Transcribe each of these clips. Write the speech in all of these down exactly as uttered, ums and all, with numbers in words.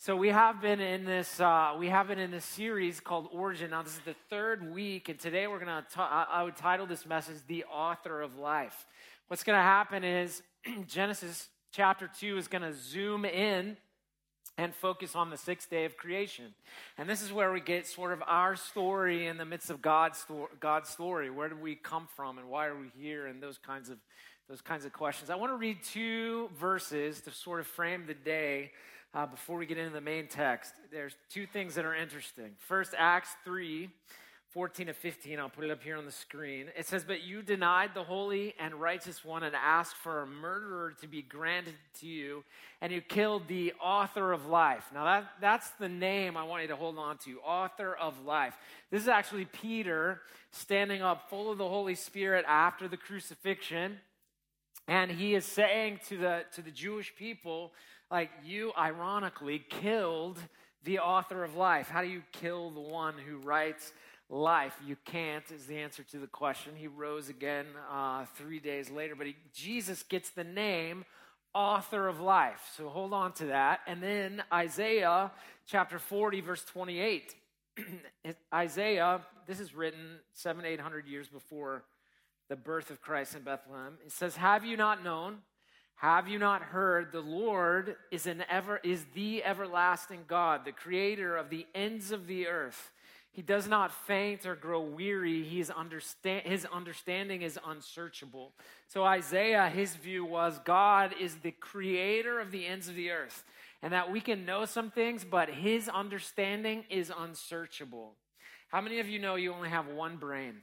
So we have been in this uh, we have been in this series called Origin. Now this is the third week, and today we're gonna. Ta- I would title this message "The Author of Life." What's gonna happen is Genesis chapter two is gonna zoom in and focus on the sixth day of creation, and this is where we get sort of our story in the midst of God's sto- God's story. Where did we come from, and why are we here, and those kinds of those kinds of questions. I want to read two verses to sort of frame the day. Uh, before we get into the main text, there's two things that are interesting. First, Acts three, fourteen to fifteen. I'll put it up here on the screen. It says, "But you denied the Holy and Righteous One and asked for a murderer to be granted to you, and you killed the author of life." Now, that, that's the name I want you to hold on to, author of life. This is actually Peter standing up full of the Holy Spirit after the crucifixion, and he is saying to the to the Jewish people, like, you ironically killed the author of life. How do you kill the one who writes life? You can't, is the answer to the question. He rose again uh, three days later, but he, Jesus gets the name author of life. So hold on to that. And then Isaiah chapter forty, verse twenty-eight. Isaiah, this is written seven, eight hundred years before the birth of Christ in Bethlehem. It says, "Have you not known? Have you not heard? The Lord is an ever is the everlasting God, the creator of the ends of the earth. He does not faint or grow weary. He is understand, his understanding is unsearchable." So Isaiah, his view was God is the creator of the ends of the earth, and that we can know some things, but his understanding is unsearchable. How many of you know you only have one brain?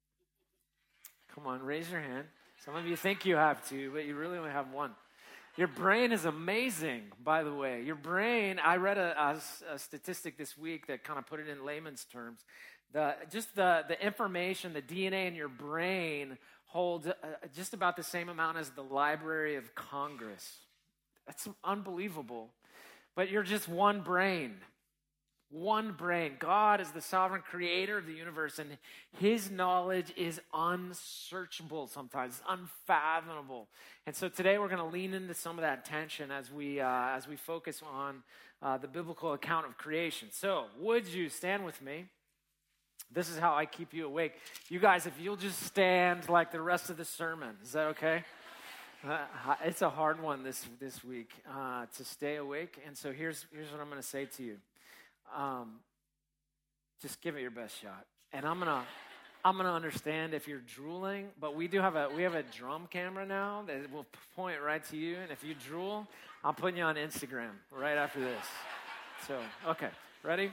Come on, raise your hand. Some of you think you have two, but you really only have one. Your brain is amazing, by the way. Your brain, I read a, a, a statistic this week that kind of put it in layman's terms. The, just the, the information, the D N A in your brain holds uh, just about the same amount as the Library of Congress. That's unbelievable. But you're just one brain. One brain. God is the sovereign creator of the universe, and his knowledge is unsearchable sometimes, unfathomable. And so today we're going to lean into some of that tension as we uh, as we focus on uh, the biblical account of creation. So would you stand with me? This is how I keep you awake. You guys, if you'll just stand like the rest of the sermon, is that okay? Uh, it's a hard one this this week uh, to stay awake. And so here's here's what I'm going to say to you. Um, just give it your best shot, and I'm gonna, I'm gonna understand if you're drooling. But we do have a, we have a drum camera now that will point right to you, and if you drool, I'm putting you on Instagram right after this. So, okay, ready?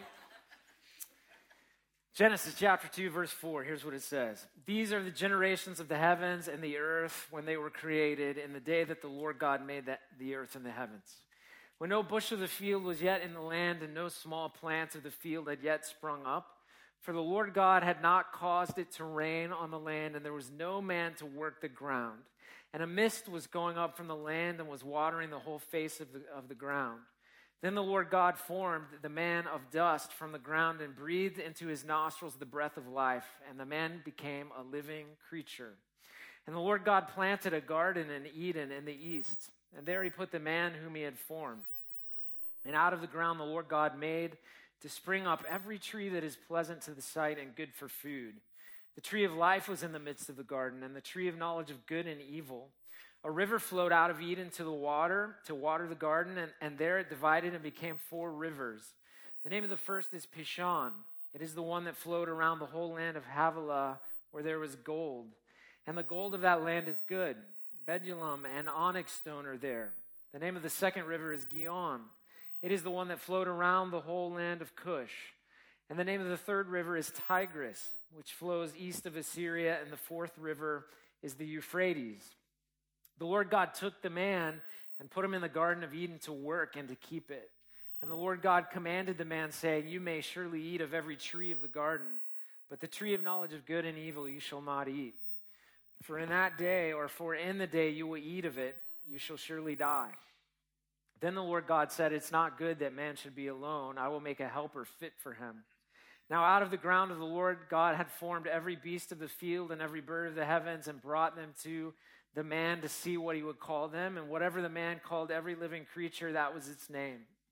Genesis chapter two, verse four. Here's what it says: "These are the generations of the heavens and the earth when they were created, in the day that the Lord God made the, the earth and the heavens. When no bush of the field was yet in the land, and no small plant of the field had yet sprung up, for the Lord God had not caused it to rain on the land, and there was no man to work the ground. And a mist was going up from the land and was watering the whole face of the, of the ground. Then the Lord God formed the man of dust from the ground and breathed into his nostrils the breath of life, and the man became a living creature. And the Lord God planted a garden in Eden in the east, and there he put the man whom he had formed. And out of the ground the Lord God made to spring up every tree that is pleasant to the sight and good for food. The tree of life was in the midst of the garden, and the tree of knowledge of good and evil. A river flowed out of Eden to the water, to water the garden, and, and there it divided and became four rivers. The name of the first is Pishon. It is the one that flowed around the whole land of Havilah, where there was gold. And the gold of that land is good. Bdellium and onyx stone are there. The name of the second river is Gihon. It is the one that flowed around the whole land of Cush. And the name of the third river is Tigris, which flows east of Assyria, and the fourth river is the Euphrates. The Lord God took the man and put him in the Garden of Eden to work and to keep it. And the Lord God commanded the man, saying, "You may surely eat of every tree of the garden, but the tree of knowledge of good and evil you shall not eat. For in that day, or for in the day you will eat of it, you shall surely die." Then the Lord God said, "It's not good that man should be alone. I will make a helper fit for him." Now out of the ground of the Lord God had formed every beast of the field and every bird of the heavens, and brought them to the man to see what he would call them. And whatever the man called every living creature, that was its name.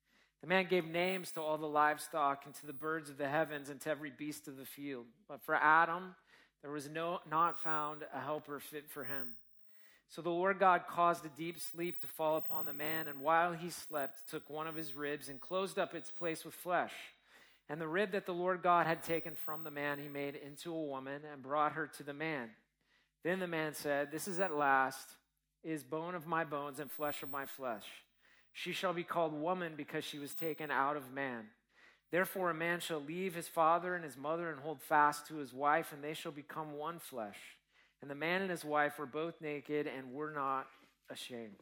The man gave names to all the livestock and to the birds of the heavens and to every beast of the field. But for Adam, there was no, not found a helper fit for him. So the Lord God caused a deep sleep to fall upon the man, and while he slept, took one of his ribs and closed up its place with flesh. And the rib that the Lord God had taken from the man, he made into a woman and brought her to the man. Then the man said, "This is at last, is bone of my bones and flesh of my flesh. She shall be called woman because she was taken out of man. Therefore a man shall leave his father and his mother and hold fast to his wife, and they shall become one flesh. And the man and his wife were both naked and were not ashamed."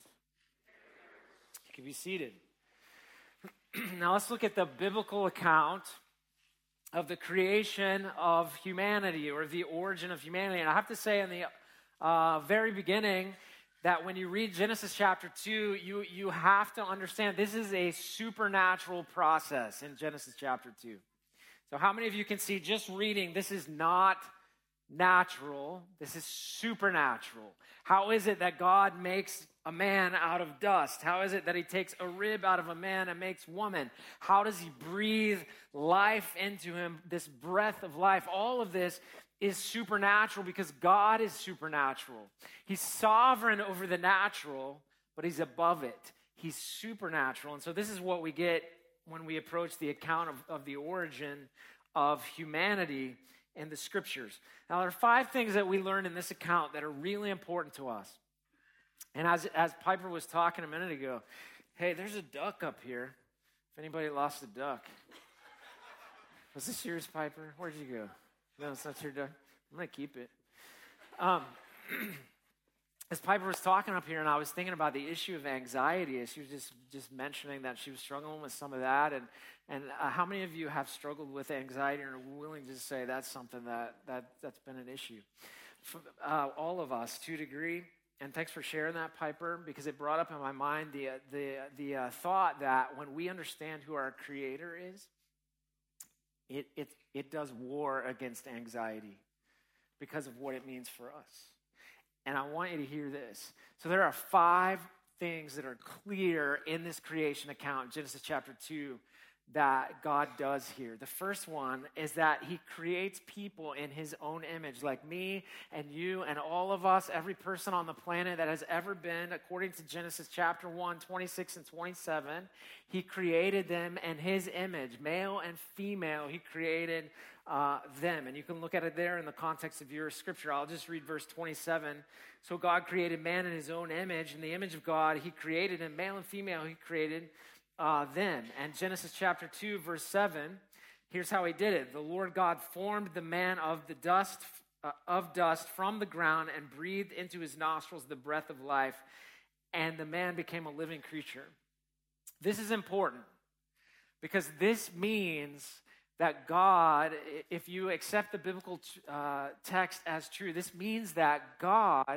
You can be seated. Now let's look at the biblical account of the creation of humanity, or the origin of humanity. And I have to say in the uh, very beginning that when you read Genesis chapter two, you, you have to understand this is a supernatural process in Genesis chapter two. So how many of you can see just reading, this is not natural, this is supernatural? How is it that God makes a man out of dust? How is it that he takes a rib out of a man and makes woman? How does he breathe life into him, this breath of life? All of this is supernatural because God is supernatural. He's sovereign over the natural, but he's above it. He's supernatural. And so this is what we get when we approach the account of, of the origin of humanity in the scriptures. Now, there are five things that we learn in this account that are really important to us. And as, as Piper was talking a minute ago, hey, there's a duck up here. If anybody lost a duck. Was this yours, Piper? Where'd you go? No, it's not your duck. I'm going to keep it. Um, as Piper was talking up here, and I was thinking about the issue of anxiety, she was just, just mentioning that she was struggling with some of that. And, and uh, how many of you have struggled with anxiety and are willing to say that's something that, that, that's been an issue? For, uh, all of us, to a degree. And thanks for sharing that, Piper, because it brought up in my mind the, the, the uh, thought that when we understand who our Creator is, It, it it does war against anxiety because of what it means for us. And I want you to hear this. So there are five things that are clear in this creation account, Genesis chapter two, that God does here. The first one is that he creates people in his own image, like me and you and all of us, every person on the planet that has ever been, according to Genesis chapter one, twenty-six and twenty-seven. He created them in his image, male and female. He created uh, them. And you can look at it there in the context of your scripture. I'll just read verse twenty-seven. So God created man in his own image. In the image of God, he created him, male and female, he created Uh, them. And Genesis chapter two, verse seven, here's how he did it. The Lord God formed the man of the dust, uh, of dust from the ground and breathed into his nostrils the breath of life, and the man became a living creature. This is important because this means that God, if you accept the biblical uh, text as true, this means that God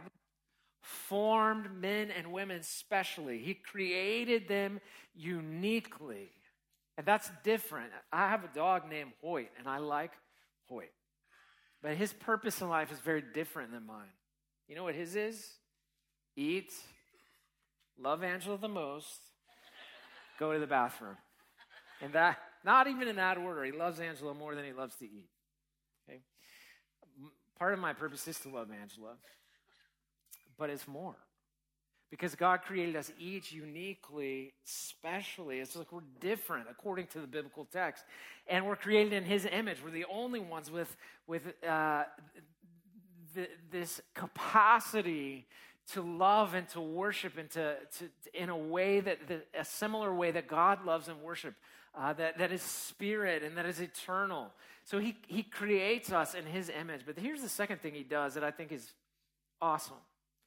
formed men and women specially. He created them uniquely. And that's different. I have a dog named Hoyt, and I like Hoyt. But his purpose in life is very different than mine. You know what his is? Eat, love Angela the most, go to the bathroom. And that, not even in that order. He loves Angela more than he loves to eat. Okay? Part of my purpose is to love Angela. But it's more. Because God created us each uniquely, specially. It's like we're different according to the biblical text. And we're created in his image. We're the only ones with, with uh, th- this capacity to love and to worship and to, to in a way that, that, a similar way that God loves and worship. Uh, that, that is spirit and that is eternal. So he, he creates us in his image. But here's the second thing he does that I think is awesome.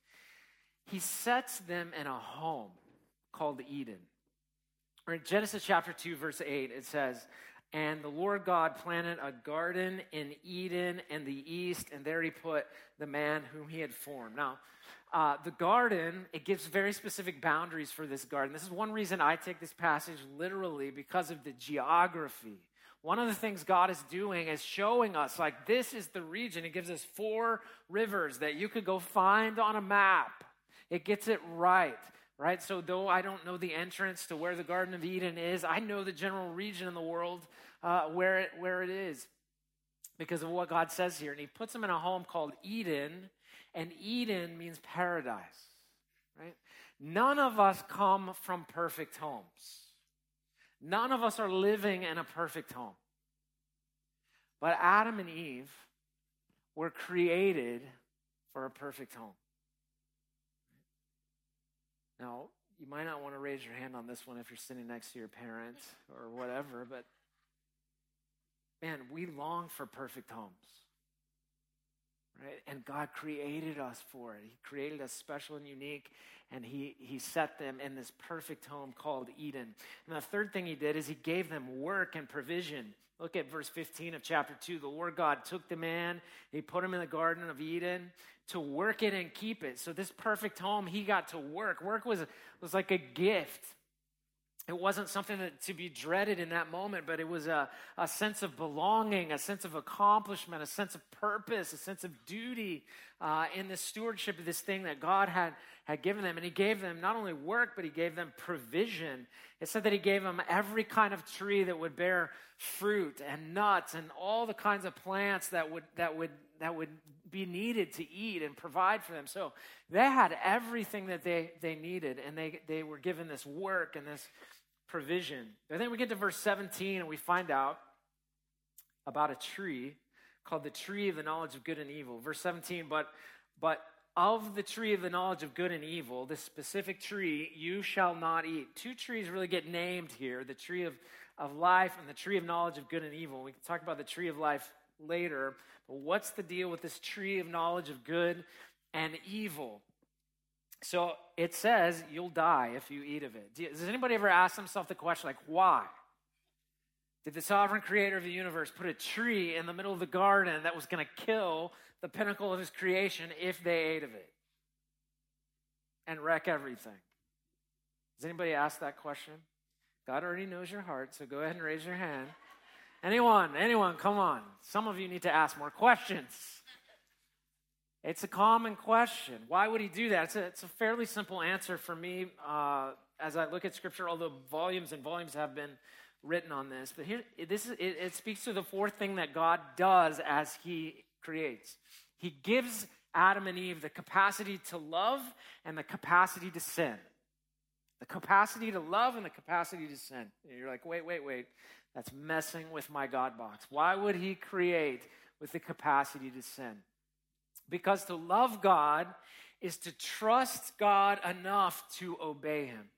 He sets them in a home called Eden. Or in Genesis chapter two, verse eight, it says, "And the Lord God planted a garden in Eden in the east, and there he put the man whom he had formed." Now, uh, the garden, it gives very specific boundaries for this garden. This is one reason I take this passage literally, because of the geography. One of the things God is doing is showing us, like, this is the region. It gives us four rivers that you could go find on a map. It gets it right. right? So though I don't know the entrance to where the Garden of Eden is, I know the general region in the world uh, where it, where it is because of what God says here. And he puts them in a home called Eden, and Eden means paradise, right? None of us come from perfect homes. None of us are living in a perfect home. But Adam and Eve were created for a perfect home. Now, you might not want to raise your hand on this one if you're sitting next to your parents or whatever, but man, we long for perfect homes, right? And God created us for it. He created us special and unique, and he, he set them in this perfect home called Eden. And the third thing he did is he gave them work and provision. Look at verse fifteen of chapter two. The Lord God took the man, he put him in the Garden of Eden to work it and keep it. So this perfect home, he got to work. Work was, was like a gift. It wasn't something that, to be dreaded in that moment, but it was a, a sense of belonging, a sense of accomplishment, a sense of purpose, a sense of duty uh, in the stewardship of this thing that God had, had given them. And he gave them not only work, but he gave them provision. It said that he gave them every kind of tree that would bear fruit and nuts and all the kinds of plants that would that would that would be needed to eat and provide for them. So they had everything that they, they needed, and they, they were given this work and this provision. And then we get to verse seventeen, and we find out about a tree called the tree of the knowledge of good and evil. Verse seventeen, but but of the tree of the knowledge of good and evil, this specific tree, you shall not eat. Two trees really get named here, the tree of, of life and the tree of knowledge of good and evil. We can talk about the tree of life later, but what's the deal with this tree of knowledge of good and evil? So it says you'll die if you eat of it. Does anybody ever ask themselves the question, like, why? Did the sovereign creator of the universe put a tree in the middle of the garden that was going to kill the pinnacle of his creation if they ate of it and wreck everything? Does anybody ask that question? God already knows your heart, so go ahead and raise your hand. Anyone, anyone, come on. Some of you need to ask more questions. It's a common question. Why would he do that? It's a, it's a fairly simple answer for me uh, as I look at Scripture, although volumes and volumes have been written on this. But here, this is, it, it speaks to the fourth thing that God does as he creates. He gives Adam and Eve the capacity to love and the capacity to sin. The capacity to love and the capacity to sin. And you're like, wait, wait, wait. That's messing with my God box. Why would he create with the capacity to sin? Because to love God is to trust God enough to obey him.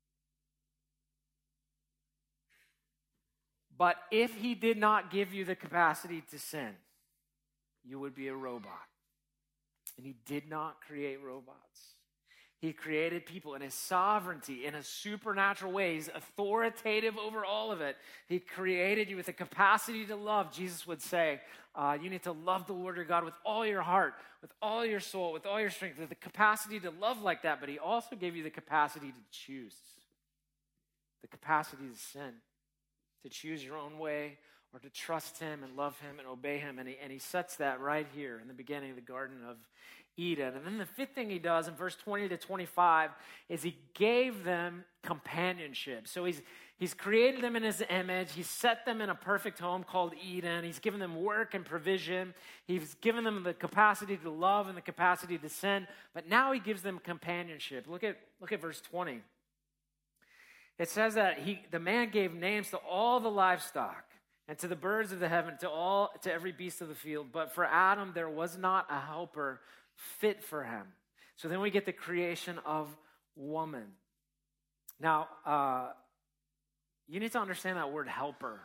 But if he did not give you the capacity to sin, you would be a robot. And he did not create robots. He created people in his sovereignty, in a supernatural way. He's authoritative over all of it. He created you with the capacity to love. Jesus would say, uh, you need to love the Lord your God with all your heart, with all your soul, with all your strength, with the capacity to love like that. But he also gave you the capacity to choose, the capacity to sin, to choose your own way or to trust him and love him and obey him. And he, and he sets that right here in the beginning of the Garden of Eden. And then the fifth thing he does in verse twenty to twenty-five is he gave them companionship. So he's he's created them in his image. He's set them in a perfect home called Eden. He's given them work and provision. He's given them the capacity to love and the capacity to sin. But now he gives them companionship. Look at look at verse twenty. It says that he the man gave names to all the livestock and to the birds of the heaven, to all to every beast of the field. But for Adam there was not a helper fit for him. So then we get the creation of woman. Now, uh, you need to understand that word helper.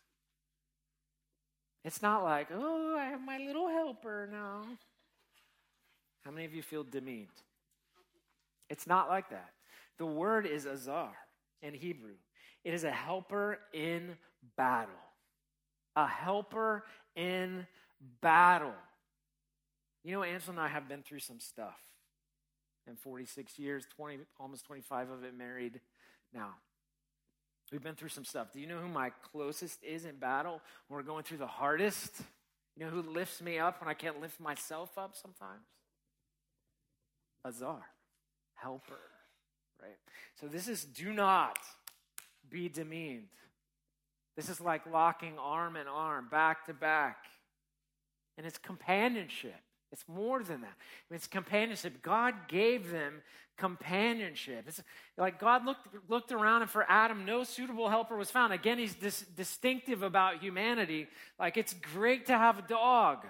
It's not like, oh, I have my little helper now. How many of you feel demeaned? It's not like that. The word is azar in Hebrew. It is a helper in battle. A helper in battle. You know, Angela and I have been through some stuff in forty-six years, twenty, almost twenty-five of it married now. We've been through some stuff. Do you know who my closest is in battle when we're going through the hardest? You know who lifts me up when I can't lift myself up sometimes? Azar, helper, right? So this is do not be demeaned. This is like locking arm in arm, back to back. And it's companionship. It's more than that. It's companionship. God gave them companionship. It's like God looked looked around, and for Adam, no suitable helper was found. Again, he's dis- distinctive about humanity. Like, it's great to have a dog.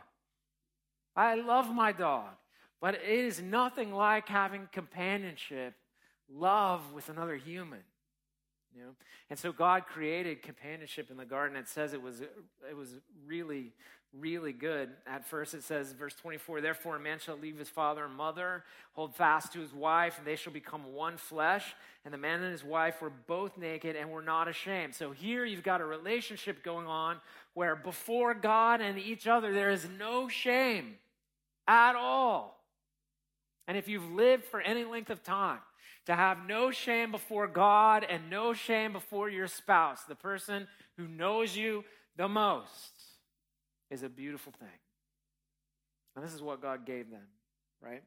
I love my dog. But it is nothing like having companionship, love with another human. You know? And so God created companionship in the garden. It says it was it was really, really good. At first it says, verse twenty-four, therefore a man shall leave his father and mother, hold fast to his wife, and they shall become one flesh. And the man and his wife were both naked and were not ashamed. So here you've got a relationship going on where before God and each other there is no shame at all. And if you've lived for any length of time, to have no shame before God and no shame before your spouse, the person who knows you the most, is a beautiful thing. And this is what God gave them, right?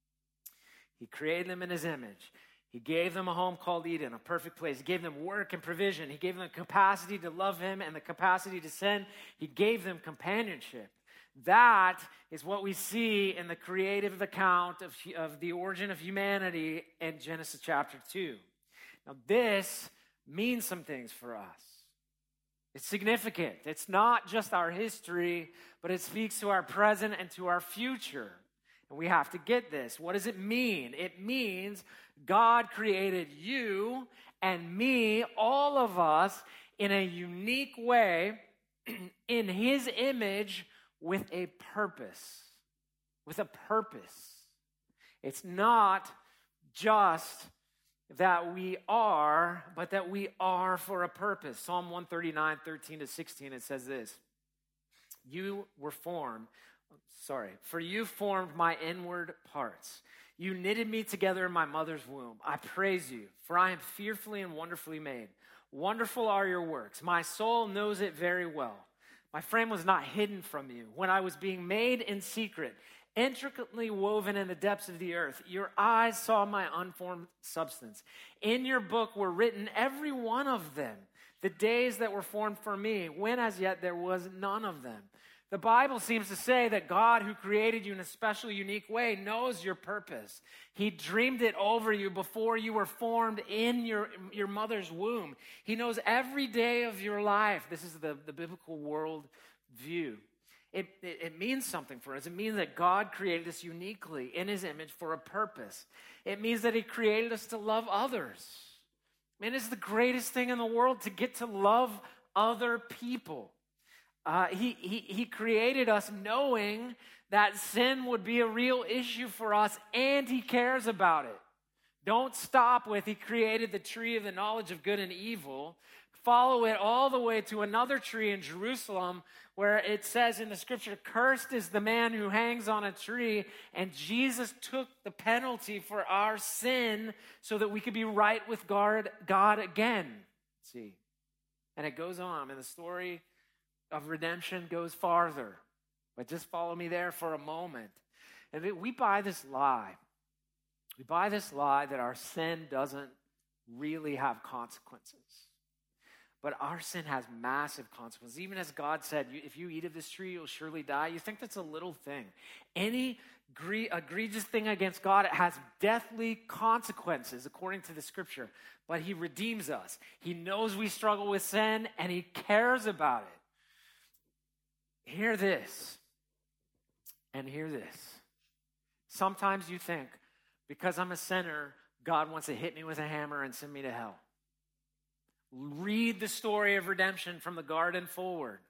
He created them in his image. He gave them a home called Eden, a perfect place. He gave them work and provision. He gave them the capacity to love him and the capacity to sin. He gave them companionship. That is what we see in the creative account of, of the origin of humanity in Genesis chapter two. Now, this means some things for us. It's significant. It's not just our history, but it speaks to our present and to our future. And we have to get this. What does it mean? It means God created you and me, all of us, in a unique way, in his image, with a purpose. With a purpose. It's not just that we are, but that we are for a purpose. Psalm one thirty-nine, thirteen to sixteen, it says this. You were formed, sorry, for you formed my inward parts. You knitted me together in my mother's womb. I praise you, for I am fearfully and wonderfully made. Wonderful are your works. My soul knows it very well. My frame was not hidden from you when I was being made in secret, intricately woven in the depths of the earth. Your eyes saw my unformed substance. In your book were written, every one of them, the days that were formed for me, when as yet there was none of them. The Bible seems to say that God, who created you in a special, unique way, knows your purpose. He dreamed it over you before you were formed in your, your mother's womb. He knows every day of your life. This is the, the biblical world view. It, it, it means something for us. It means that God created us uniquely in his image for a purpose. It means that he created us to love others. Man, it's the greatest thing in the world to get to love other people. Uh, he, he, he created us knowing that sin would be a real issue for us, and he cares about it. Don't stop with he created the tree of the knowledge of good and evil. Follow it all the way to another tree in Jerusalem where it says in the scripture, cursed is the man who hangs on a tree, and Jesus took the penalty for our sin so that we could be right with God, God again. See, and it goes on, and the story of redemption goes farther. But just follow me there for a moment. And we buy this lie. We buy this lie that our sin doesn't really have consequences. But our sin has massive consequences. Even as God said, if you eat of this tree, you'll surely die. You think that's a little thing. Any egregious thing against God, it has deathly consequences according to the scripture. But he redeems us. He knows we struggle with sin, and he cares about it. Hear this, and hear this. Sometimes you think, because I'm a sinner, God wants to hit me with a hammer and send me to hell. Read the story of redemption from the garden forward.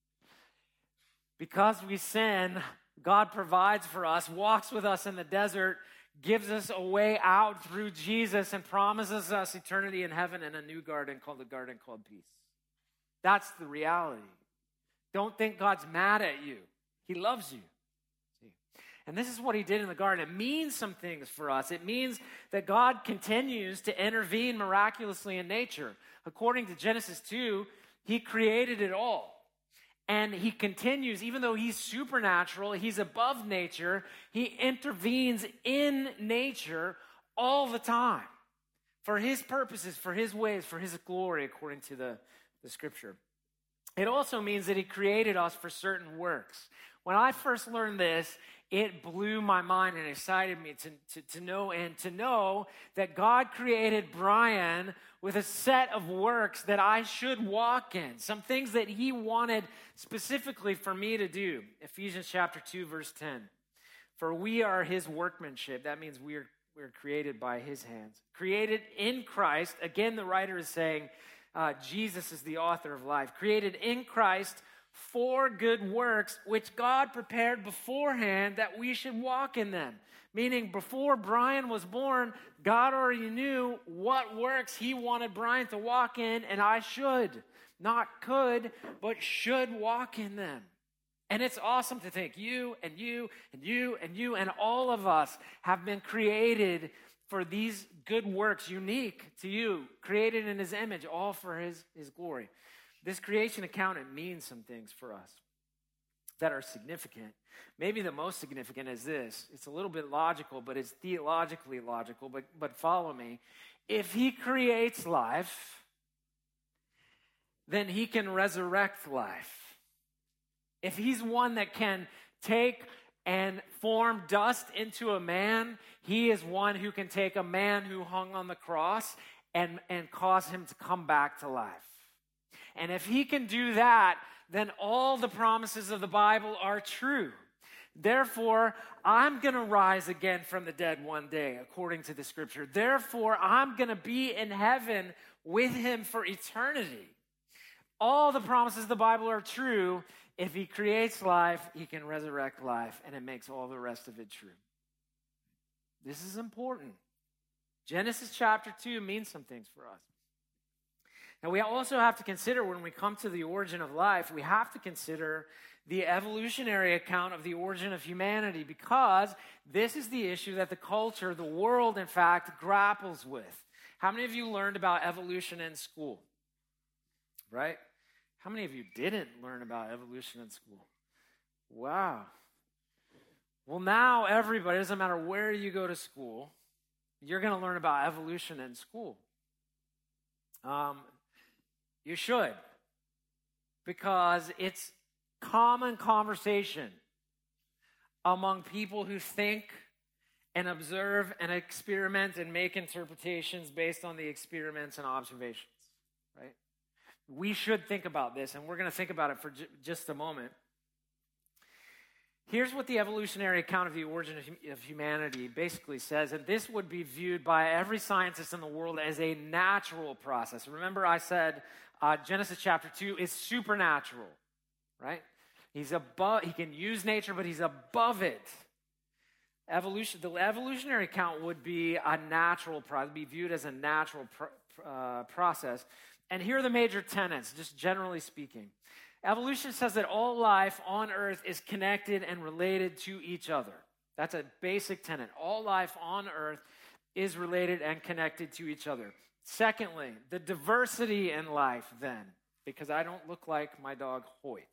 Because we sin, God provides for us, walks with us in the desert, gives us a way out through Jesus, and promises us eternity in heaven and a new garden called the garden called peace. That's the reality. Don't think God's mad at you. He loves you. See? And this is what he did in the garden. It means some things for us. It means that God continues to intervene miraculously in nature. According to Genesis two, he created it all. And he continues, even though he's supernatural, he's above nature, he intervenes in nature all the time. for his purposes, for his ways, for his glory, according to the, the scripture. It also means that he created us for certain works. When I first learned this, it blew my mind and excited me to, to, to know and to know that God created Brian with a set of works that I should walk in, some things that he wanted specifically for me to do. Ephesians chapter two, verse ten. For we are his workmanship. That means we are, we are created by his hands. Created in Christ. Again, the writer is saying uh, Jesus is the author of life. Created in Christ for good works, which God prepared beforehand that we should walk in them. Meaning, before Brian was born, God already knew what works he wanted Brian to walk in, and I should. Not could, but should walk in them. And it's awesome to think you and you and you and you and all of us have been created for these good works, unique to you, created in his image, all for his, his glory. This creation account, it means some things for us that are significant. Maybe the most significant is this. It's a little bit logical, but it's theologically logical, but, but follow me. If he creates life, then he can resurrect life. If he's one that can take and form dust into a man, he is one who can take a man who hung on the cross and, and cause him to come back to life. And if he can do that, then all the promises of the Bible are true. Therefore, I'm going to rise again from the dead one day, according to the scripture. Therefore, I'm going to be in heaven with him for eternity. All the promises of the Bible are true. If he creates life, he can resurrect life, and it makes all the rest of it true. This is important. Genesis chapter two means some things for us. Now, we also have to consider, when we come to the origin of life, we have to consider the evolutionary account of the origin of humanity, because this is the issue that the culture, the world, in fact, grapples with. How many of you learned about evolution in school? Right? How many of you didn't learn about evolution in school? Wow. Well, now everybody, it doesn't matter where you go to school, you're going to learn about evolution in school. Um, you should, because it's common conversation among people who think and observe and experiment and make interpretations based on the experiments and observations, right? We should think about this, and we're going to think about it for j- just a moment. Here's what the evolutionary account of the origin of, hum- of humanity basically says, and this would be viewed by every scientist in the world as a natural process. Remember I said uh, Genesis chapter two is supernatural, right? He's above, he can use nature, but he's above it. Evolution, the evolutionary account would be a natural process, be viewed as a natural pro- uh, process. And here are the major tenets, just generally speaking. Evolution says that all life on earth is connected and related to each other. That's a basic tenet. All life on earth is related and connected to each other. Secondly, the diversity in life then, because I don't look like my dog Hoyt.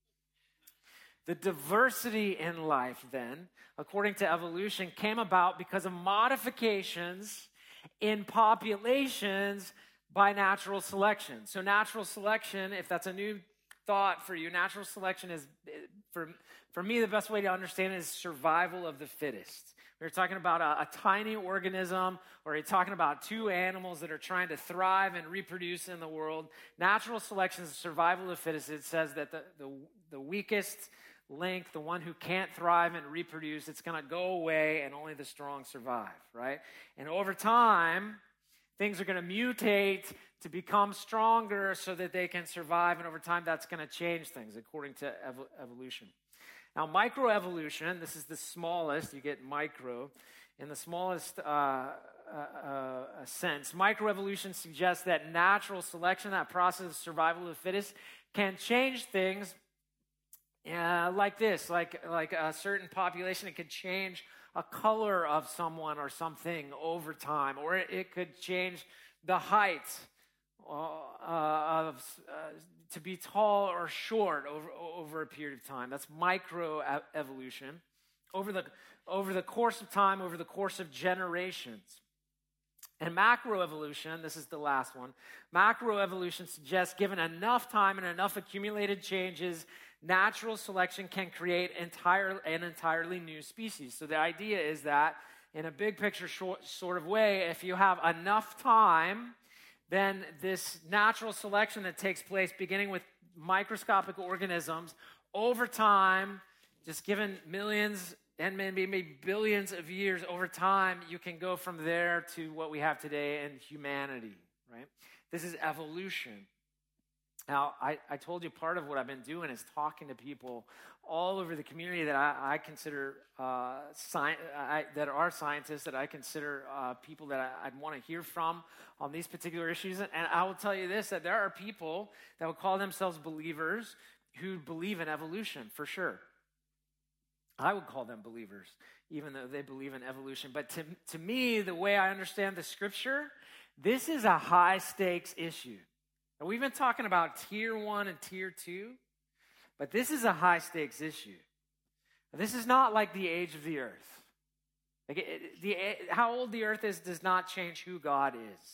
The diversity in life then, according to evolution, came about because of modifications in populations by natural selection. So natural selection, if that's a new thought for you, natural selection is, for, for me, the best way to understand it is survival of the fittest. We're talking about a, a tiny organism, or you're talking about two animals that are trying to thrive and reproduce in the world. Natural selection is survival of the fittest. It says that the, the, the weakest link, the one who can't thrive and reproduce, it's going to go away and only the strong survive, right? And over time, things are going to mutate to become stronger so that they can survive, and over time that's going to change things according to ev- evolution. Now, microevolution, this is the smallest, you get micro, in the smallest uh, uh, uh, sense. Microevolution suggests that natural selection, that process of survival of the fittest, can change things uh, like this, like, like a certain population. It could change a color of someone or something over time, or it, it could change the height uh, of uh, to be tall or short over over a period of time. That's microevolution. Over the over the course of time, over the course of generations. And macroevolution, this is the last one, macroevolution suggests given enough time and enough accumulated changes, natural selection can create entire, an entirely new species. So the idea is that in a big picture short, sort of way, if you have enough time, then this natural selection that takes place beginning with microscopic organisms over time, just given millions and maybe, maybe billions of years over time, you can go from there to what we have today in humanity, right? This is evolution. Now, I, I told you part of what I've been doing is talking to people all over the community that I, I consider uh, sci- I, that are scientists, that I consider uh, people that I, I'd want to hear from on these particular issues. And I will tell you this, that there are people that would call themselves believers who believe in evolution, for sure. I would call them believers, even though they believe in evolution. But to, to me, the way I understand the scripture, this is a high-stakes issue. And we've been talking about tier one and tier two, but this is a high-stakes issue. This is not like the age of the earth. Like it, the, how old the earth is does not change who God is.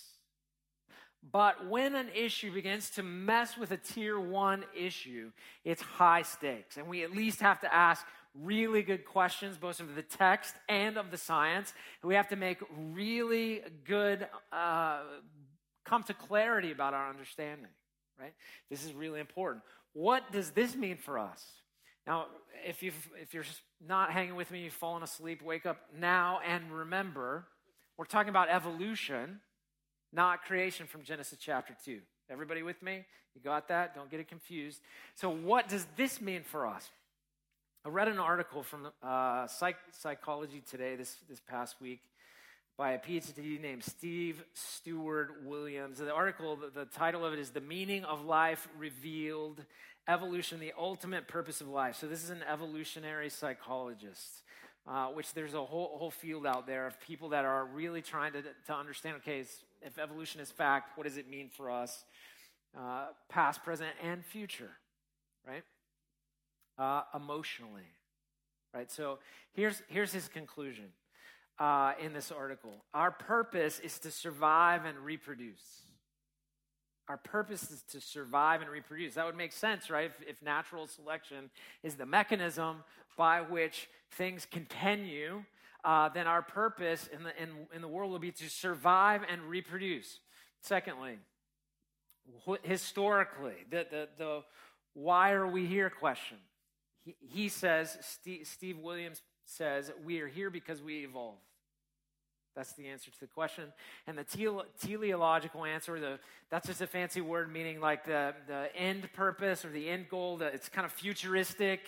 But when an issue begins to mess with a tier one issue, it's high stakes. And we at least have to ask really good questions, both of the text and of the science. We have to make really good, uh, come to clarity about our understanding, right? This is really important. What does this mean for us? Now, if, you've, if you're not hanging with me, you've fallen asleep, wake up now and remember, we're talking about evolution, not creation from Genesis chapter two. Everybody with me? You got that? Don't get it confused. So what does this mean for us? I read an article from uh, Psych- Psychology Today this, this past week by a PhD named Steve Stewart Williams. The article, the, the title of it is The Meaning of Life Revealed, Evolution, the Ultimate Purpose of Life. So this is an evolutionary psychologist, uh, which there's a whole, whole field out there of people that are really trying to, to understand, okay, if evolution is fact, what does it mean for us, uh, past, present, and future, right? Uh, emotionally, right? So here's, here's his conclusion uh, in this article. Our purpose is to survive and reproduce. Our purpose is to survive and reproduce. That would make sense, right? If, if natural selection is the mechanism by which things continue, uh, then our purpose in the, in, in the world will be to survive and reproduce. Secondly, wh- historically, the, the, the why are we here question. He, he says, Steve, Steve Williams says, we are here because we evolved. That's the answer to the question. And the tele- teleological answer, the, that's just a fancy word meaning like the, the end purpose or the end goal. The, it's kind of futuristic.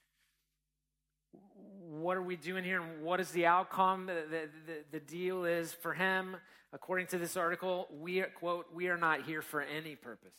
What are we doing here and what is the outcome? The, the, the, the deal is for him, according to this article, we are, quote, we are not here for any purpose.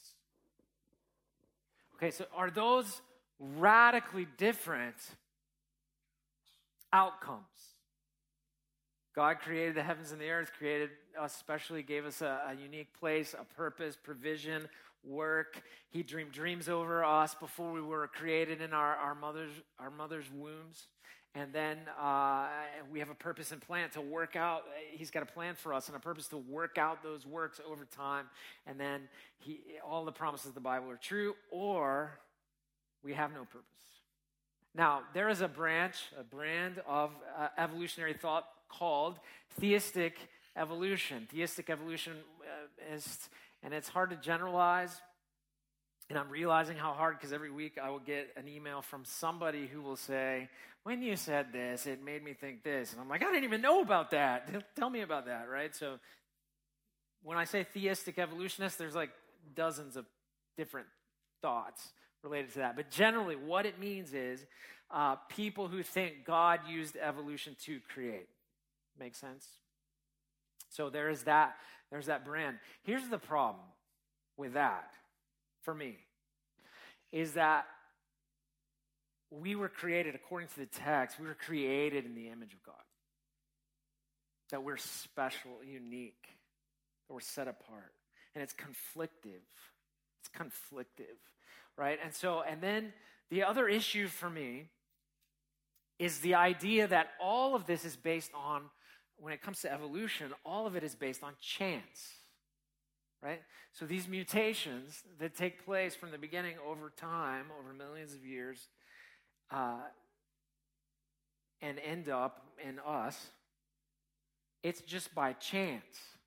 Okay, so are those radically different outcomes? God created the heavens and the earth, created us specially, gave us a, a unique place, a purpose, provision, work. He dreamed dreams over us before we were created in our, our mother's our mother's wombs. And then uh, we have a purpose and plan to work out. He's got a plan for us and a purpose to work out those works over time. And then he, all the promises of the Bible are true, or we have no purpose. Now, there is a branch, a brand of uh, evolutionary thought called theistic evolution. Theistic evolution uh, is, and it's hard to generalize. And I'm realizing how hard, because every week I will get an email from somebody who will say, when you said this, it made me think this. And I'm like, I didn't even know about that. Tell me about that, right? So when I say theistic evolutionist, there's like dozens of different thoughts related to that. But generally, what it means is uh, people who think God used evolution to create. Make sense? So there is that, there's that brand. Here's the problem with that, for me, is that we were created, according to the text, we were created in the image of God. That we're special, unique, that we're set apart. And it's conflictive. It's conflictive, right? And so, and then the other issue for me is the idea that all of this is based on when it comes to evolution, all of it is based on chance, right? So these mutations that take place from the beginning over time, over millions of years, uh, and end up in us, it's just by chance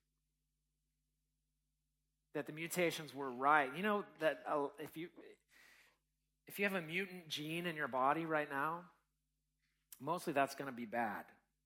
that the mutations were right. You know that uh, if you if you have a mutant gene in your body right now, mostly that's going to be bad.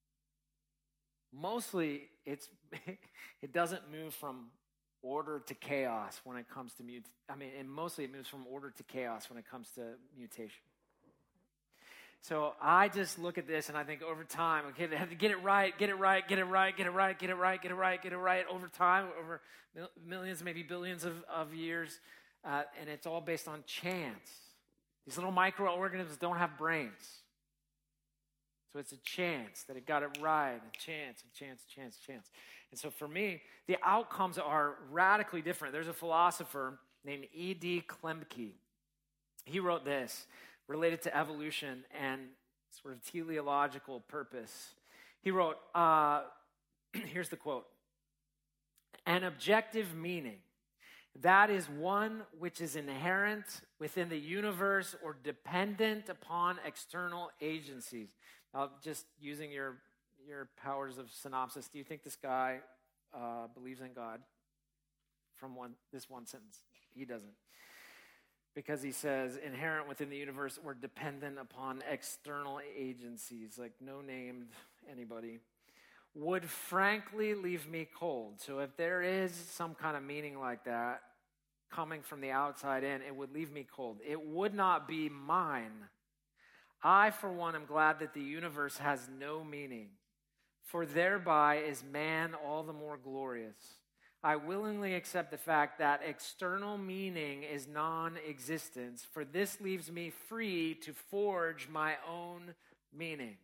Mostly it's it doesn't move from order to chaos when it comes to mut. I mean, and mostly it moves from order to chaos when it comes to mutation. So I just look at this and I think over time, okay, they have to get it right, get it right, get it right, get it right, get it right, get it right, get it right over time, over mil- millions, maybe billions of, of years, uh, and it's all based on chance. These little microorganisms don't have brains. So it's a chance that it got it right, a chance, a chance, a chance, a chance. And so for me, the outcomes are radically different. There's a philosopher named E D Klemke. He wrote this, related to evolution and sort of teleological purpose. He wrote, uh, here's the quote, "An objective meaning, that is one which is inherent within the universe or dependent upon external agencies." Now, just using your, your powers of synopsis, do you think this guy uh, believes in God? From one this one sentence, he doesn't. Because he says, inherent within the universe or dependent upon external agencies, like no named anybody, would frankly leave me cold. So if there is some kind of meaning like that coming from the outside in, it would leave me cold. It would not be mine. I, for one, am glad that the universe has no meaning, for thereby is man all the more glorious. I willingly accept the fact that external meaning is non-existence, for this leaves me free to forge my own meaning.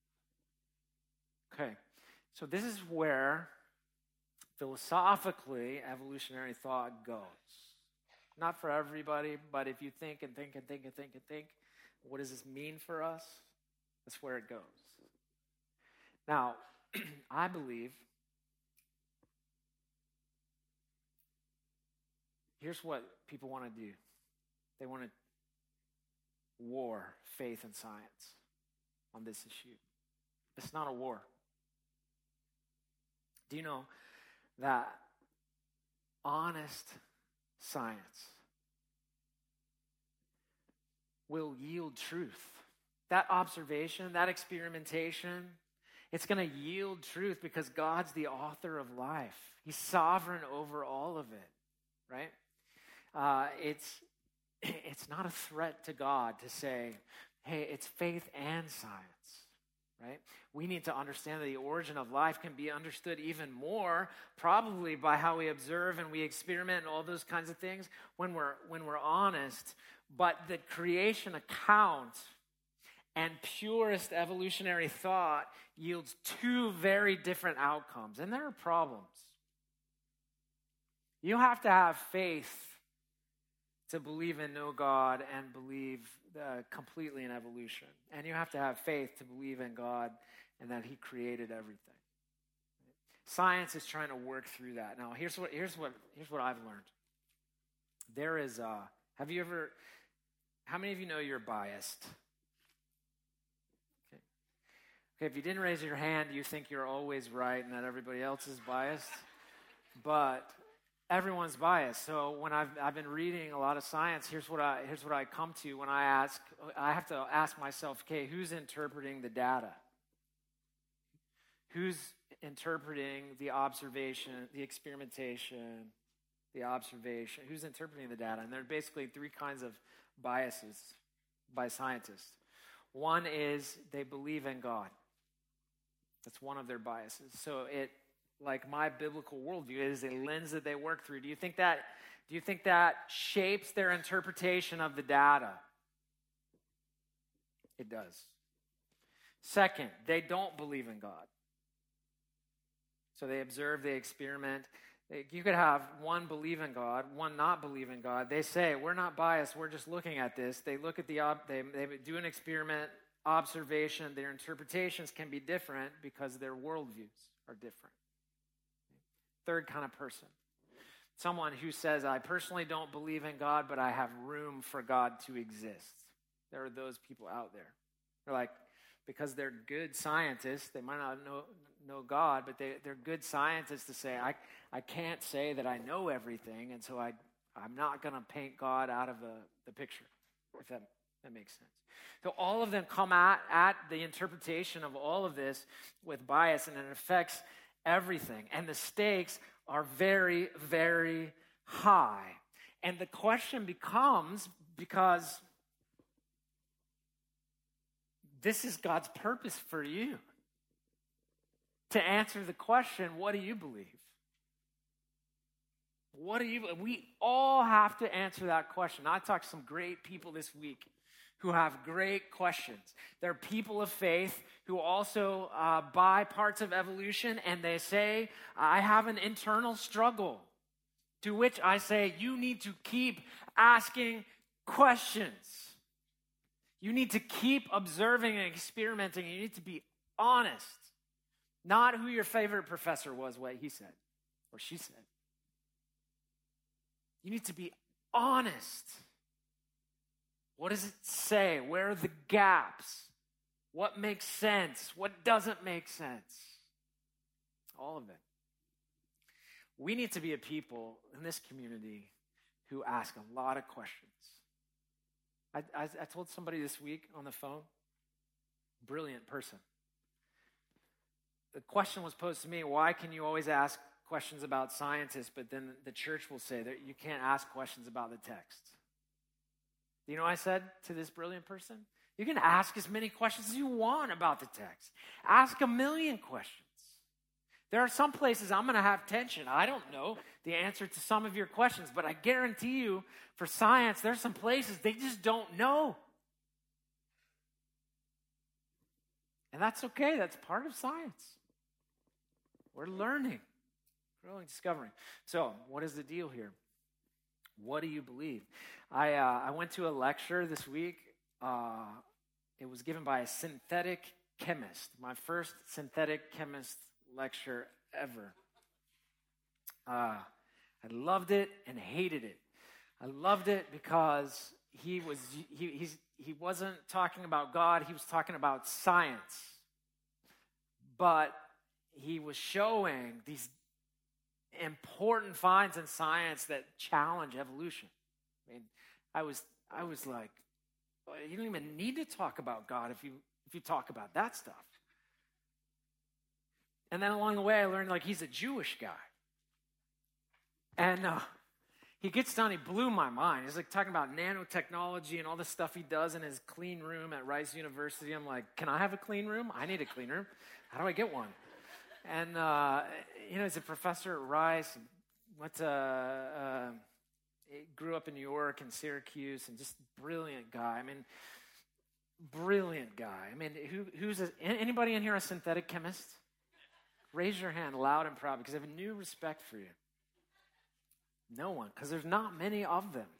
Okay, so this is where philosophically evolutionary thought goes. Not for everybody, but if you think and think and think and think and think, what does this mean for us? That's where it goes. Now, I believe here's what people want to do. They want to war faith and science on this issue. It's not a war. Do you know that honest science will yield truth? That observation, that experimentation, it's going to yield truth because God's the author of life. He's sovereign over all of it, right? Uh, it's it's not a threat to God to say, hey, it's faith and science, right? We need to understand that the origin of life can be understood even more, probably by how we observe and we experiment and all those kinds of things when we're when we're honest. But the creation account and purest evolutionary thought yields two very different outcomes, and there are problems. You have to have faith to believe in no God and believe uh, completely in evolution. And you have to have faith to believe in God and that he created everything. Science is trying to work through that. Now, here's what here's what here's what I've learned. There is uh have you ever how many of you know you're biased? Okay. Okay, if you didn't raise your hand, you think you're always right and that everybody else is biased. But everyone's biased. So when I've I've been reading a lot of science, here's what I here's what I come to when I ask I have to ask myself, okay, who's interpreting the data? Who's interpreting the observation, the experimentation, the observation? Who's interpreting the data? And there are basically three kinds of biases by scientists. One is they believe in God. That's one of their biases. So it like my biblical worldview is a lens that they work through. Do you think that, do you think that shapes their interpretation of the data? It does. Second, they don't believe in God. So they observe, they experiment. They, you could have one believe in God, one not believe in God. They say, we're not biased, we're just looking at this. They look at the, they, they do an experiment, observation, their interpretations can be different because their worldviews are different. Third kind of person, someone who says, I personally don't believe in God, but I have room for God to exist. There are those people out there. They're like, because they're good scientists, they might not know, know God, but they, they're good scientists to say, I, I can't say that I know everything, and so I, I'm not going to paint God out of the, the picture, if that, that makes sense. So all of them come at, at the interpretation of all of this with bias, and it affects everything. And the stakes are very, very high. And the question becomes, because this is God's purpose for you, to answer the question, what do you believe? What do you, we all have to answer that question. I talked to some great people this week who have great questions. They're people of faith who also uh, buy parts of evolution, and they say, I have an internal struggle. To which I say, you need to keep asking questions. You need to keep observing and experimenting. You need to be honest. Not who your favorite professor was, what he said or she said. You need to be honest. What does it say? Where are the gaps? What makes sense? What doesn't make sense? All of it. We need to be a people in this community who ask a lot of questions. I, I, I told somebody this week on the phone, brilliant person. The question was posed to me, why can you always ask questions about scientists, but then the church will say that you can't ask questions about the text? You know what I said to this brilliant person? You can ask as many questions as you want about the text. Ask a million questions. There are some places I'm going to have tension. I don't know the answer to some of your questions, but I guarantee you for science, there's some places they just don't know. And that's okay. That's part of science. We're learning, growing, discovering. So what is the deal here? What do you believe? I uh, I went to a lecture this week. Uh, it was given by a synthetic chemist. My first synthetic chemist lecture ever. Uh, I loved it and hated it. I loved it because he was he he's, he wasn't talking about God. He was talking about science. But he was showing these important finds in science that challenge evolution. I mean, I was I was like, you don't even need to talk about God if you if you talk about that stuff. And then along the way, I learned like he's a Jewish guy, and uh, he gets done. He blew my mind. He's like talking about nanotechnology and all the stuff he does in his clean room at Rice University. I'm like, can I have a clean room? I need a clean room. How do I get one? And, uh, you know, he's a professor at Rice, went to, uh, grew up in New York and Syracuse, and just brilliant guy. I mean, brilliant guy. I mean, who, who's, a, anybody in here a synthetic chemist? Raise your hand loud and proud, because I have a new respect for you. No one, because there's not many of them.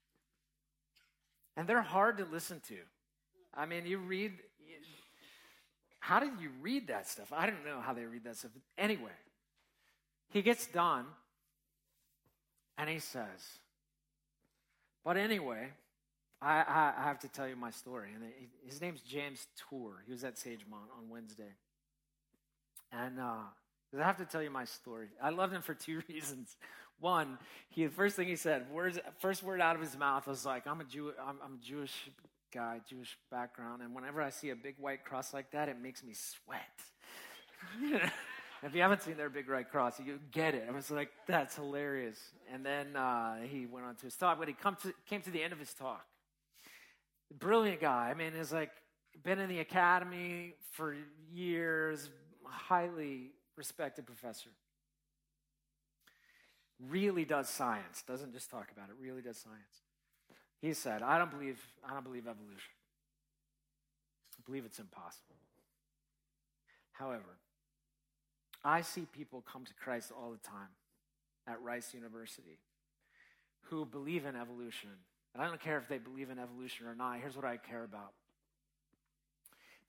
And they're hard to listen to. I mean, you read... You, How did you read that stuff? I don't know how they read that stuff. Anyway, he gets done, and he says, but anyway, I, I, I have to tell you my story. And he, his name's James Tour. He was at Sagemont on Wednesday. And uh, I have to tell you my story. I loved him for two reasons. One, he the first thing he said, words, first word out of his mouth was like, I'm a Jew, I'm, I'm a Jewish guy, Jewish background, and whenever I see a big white cross like that, it makes me sweat. If you haven't seen their big white cross, you get it. I was like, that's hilarious. And then uh, he went on to his talk, but he come to, came to the end of his talk. Brilliant guy. I mean, he's like been in the academy for years, highly respected professor. Really does science. Doesn't just talk about it. Really does science. He said, I don't believe, I don't believe evolution. I believe it's impossible. However, I see people come to Christ all the time at Rice University who believe in evolution. And I don't care if they believe in evolution or not. Here's what I care about.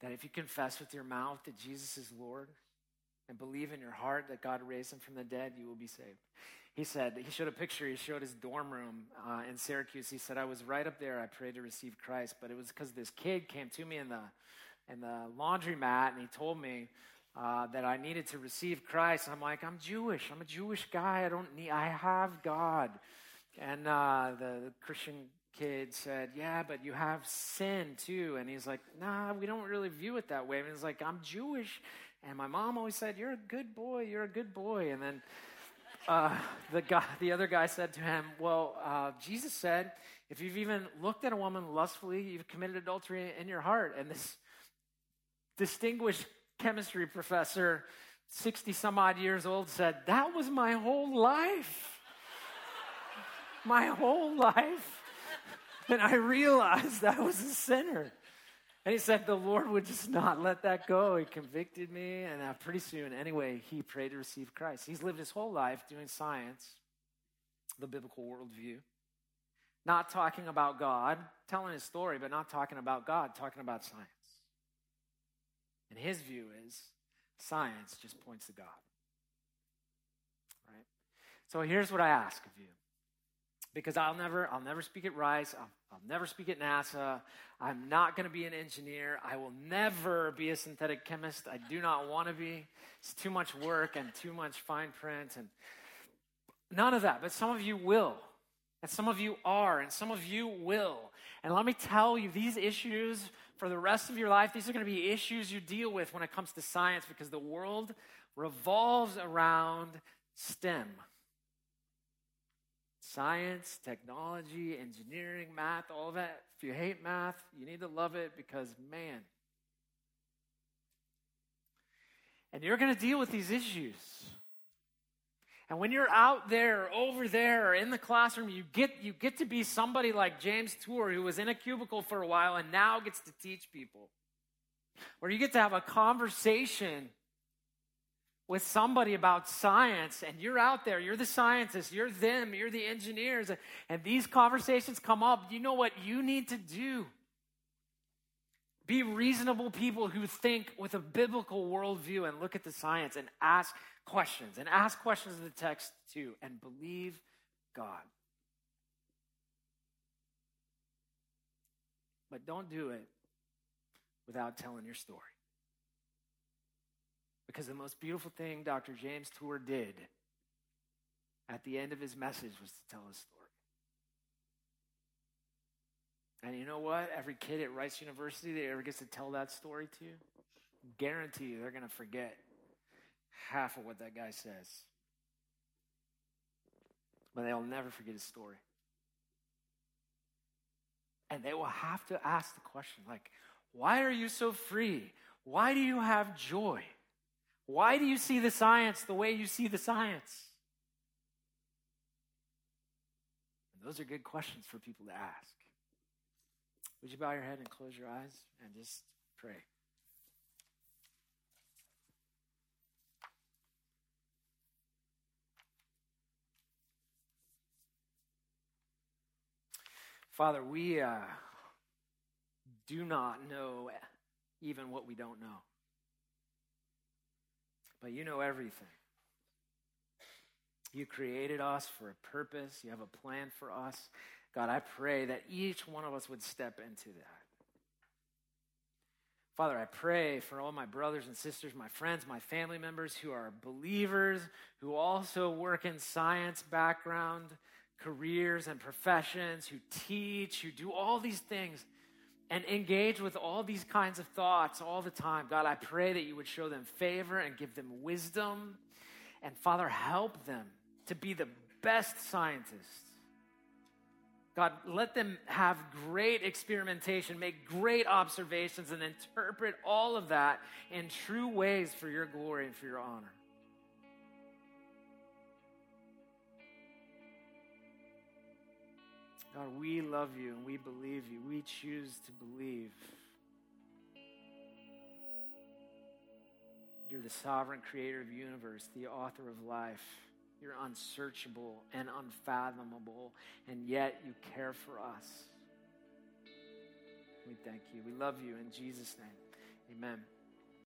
that if you confess with your mouth that Jesus is Lord and believe in your heart that God raised him from the dead, you will be saved. He said, he showed a picture, he showed his dorm room uh, in Syracuse. He said, I was right up there, I prayed to receive Christ, but it was because this kid came to me in the in the laundromat, and he told me uh, that I needed to receive Christ. And I'm like, I'm Jewish, I'm a Jewish guy, I don't need, I have God. And uh, the, the Christian kid said, yeah, but you have sin too. And he's like, nah, we don't really view it that way. And he's like, I'm Jewish, and my mom always said, you're a good boy, you're a good boy. And then Uh, the guy, the other guy said to him, well, uh, Jesus said, if you've even looked at a woman lustfully, you've committed adultery in your heart. And this distinguished chemistry professor, sixty some odd years old, said, that was my whole life. My whole life. And I realized I was a sinner. And he said the Lord would just not let that go. He convicted me, and uh, pretty soon, anyway, he prayed to receive Christ. He's lived his whole life doing science, the biblical worldview, not talking about God, telling his story, but not talking about God, talking about science. And his view is science just points to God. Right? So here's what I ask of you. Because I'll never, I'll never speak at Rice. I'll, I'll never speak at NASA. I'm not going to be an engineer. I will never be a synthetic chemist. I do not want to be. It's too much work and too much fine print and none of that. But some of you will, and some of you are, and some of you will. And let me tell you, these issues for the rest of your life, these are going to be issues you deal with when it comes to science, because the world revolves around STEM. Science, technology, engineering, math, all of that. If you hate math, you need to love it, because, man. And you're going to deal with these issues. And when you're out there, over there, or in the classroom, you get, you get to be somebody like James Tour, who was in a cubicle for a while and now gets to teach people. Or you get to have a conversation with somebody about science, and you're out there, you're the scientists, you're them, you're the engineers, and these conversations come up. You know what you need to do? Be reasonable people who think with a biblical worldview and look at the science and ask questions, and ask questions of the text too, and believe God. But don't do it without telling your story. Because the most beautiful thing Doctor James Tour did at the end of his message was to tell his story. And you know what? Every kid at Rice University that ever gets to tell that story to, guarantee you they're going to forget half of what that guy says. But they'll never forget his story. And they will have to ask the question, like, why are you so free? Why do you have joy? Why do you see the science the way you see the science? And those are good questions for people to ask. Would you bow your head and close your eyes and just pray? Father, we uh, do not know even what we don't know. But you know everything. You created us for a purpose. You have a plan for us. God, I pray that each one of us would step into that. Father, I pray for all my brothers and sisters, my friends, my family members who are believers, who also work in science background, careers and professions, who teach, who do all these things and engage with all these kinds of thoughts all the time. God, I pray that you would show them favor and give them wisdom. And Father, help them to be the best scientists. God, let them have great experimentation, make great observations, and interpret all of that in true ways for your glory and for your honor. God, we love you and we believe you. We choose to believe. You're the sovereign creator of the universe, the author of life. You're unsearchable and unfathomable, and yet you care for us. We thank you. We love you in Jesus' name. Amen.